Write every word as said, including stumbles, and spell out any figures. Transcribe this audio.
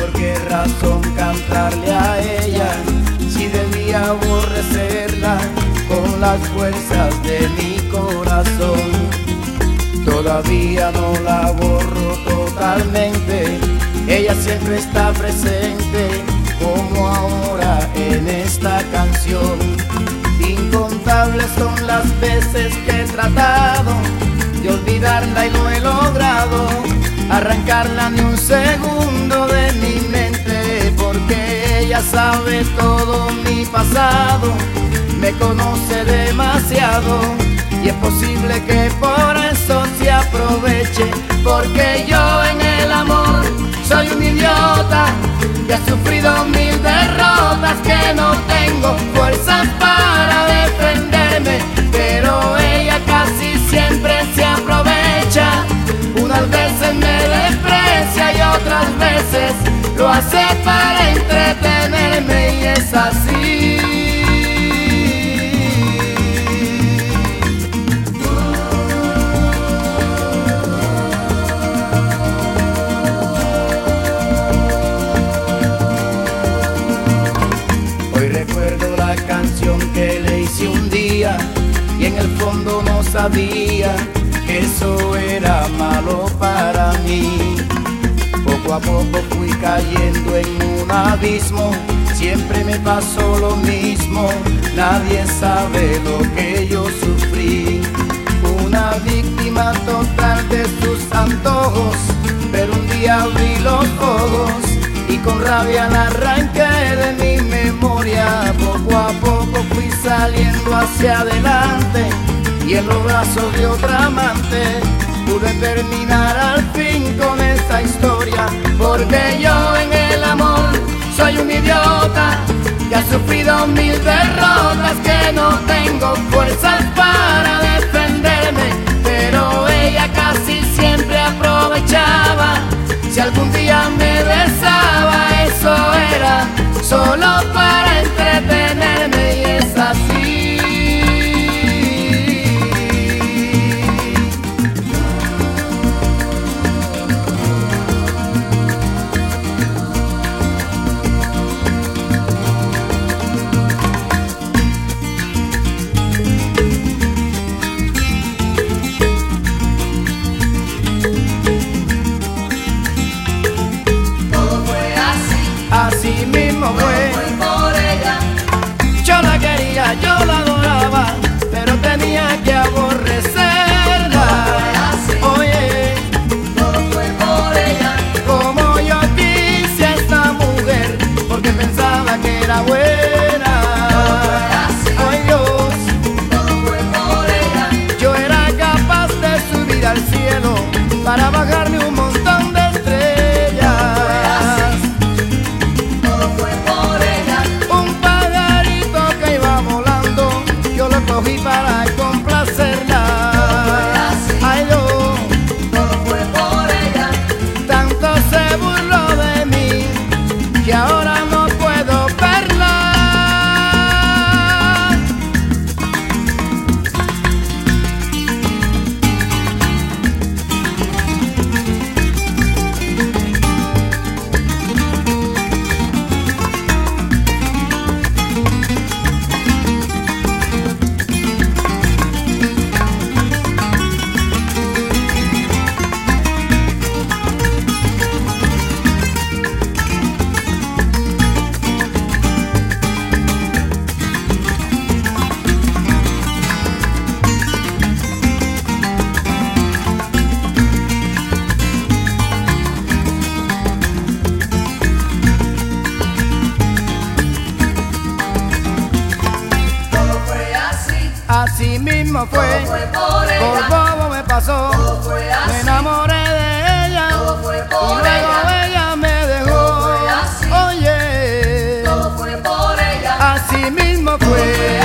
por qué razón cantarle a ella, si debía aborrecerla con las fuerzas de mi corazón. Todavía no la borro totalmente, ella siempre está presente, como ahora en esta canción. Incontables son las veces que he tratado de olvidarla y no he logrado arrancarla ni un segundo de mi mente, porque ella sabe todo mi pasado, me conoce demasiado, y es posible que por eso se aproveche, porque yo en el amor soy un idiota que ha sufrido mil derrotas, que no tengo fuerzas para defenderme, pero ella casi siempre se aprovecha. Unas veces me desprecia y otras veces lo hace para entretenerme, y es así. Hoy recuerdo la canción que le hice un día, y en el fondo no sabía que eso era malo para mí. Poco a poco fui cayendo en un abismo, siempre me pasó lo mismo, nadie sabe lo que yo sufrí. Una víctima total de sus antojos, pero un día abrí los ojos y con rabia la arranqué de mi memoria. Poco a poco fui saliendo hacia adelante, y en los brazos de otra amante pude terminar al fin con esta historia, porque yo en el amor soy un idiota que ha sufrido mil derrotas, que no tengo fuerzas para defenderme, pero ella casi siempre aprovechaba. Si algún día me besaba, eso era solo para entretenerme, y es así. Así mismo fue, fue por ella. Yo la quería, yo la adoraba, pero tenía que aborrecerla. Oye, todo fue por ella. como yo quise a esta mujer, porque pensaba que era buena. Ay Dios, Todo fue por ella. yo era capaz de subir al cielo para bajarme un montón de estrellas. Todo fue por ella. Un pajarito que iba volando, yo lo cogí para complacerla. Ay Dios, Todo fue por ella. tanto se burló de mí que ahora no puedo verla. Todo fue así. Así mismo fue, Todo fue por por ella. bobo me pasó, Todo fue me así. enamoré de ella, Todo fue y por luego ella. ella me dejó. Todo fue así. Oye, Todo fue por ella. así mismo fue.